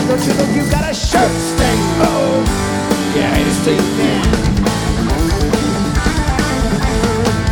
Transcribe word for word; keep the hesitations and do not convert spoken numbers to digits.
Don't you know you got a shirt stain? Uh-oh, yeah, I hate to see it.